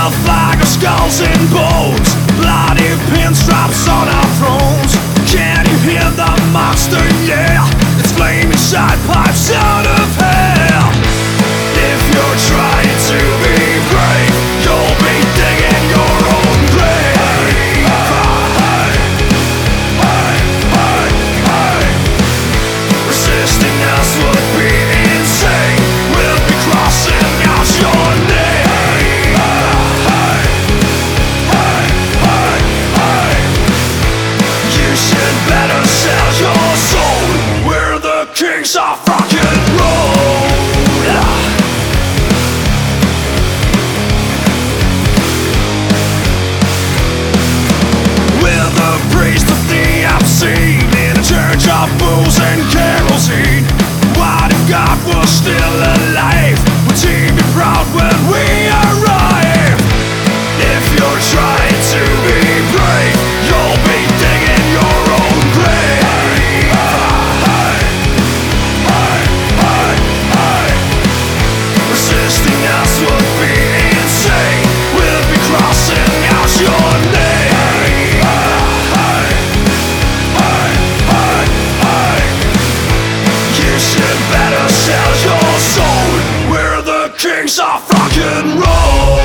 a flag of skulls and bones, bloody pinstripes on our thrones. Can you hear the monster? Yeah, it's flaming side pipes out of hell. If you're trying to be brave, you'll be digging your own grave. Resisting us would be insane. We'll be crossing out your name. You should better sell your soul. We're the kings of rock and roll. We're the priest of the obscene in a church of booze and kerosene. What if God was still alive? Would he be proud when we arrive? If you're trying to be brave, you'll be digging your own grave. Resisting us would be insane. We'll be crossing out your name. You should better sell your soul. We're the kings of rock and roll.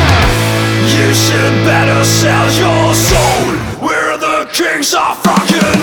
You should better sell your soul. We're the kings of rock and roll.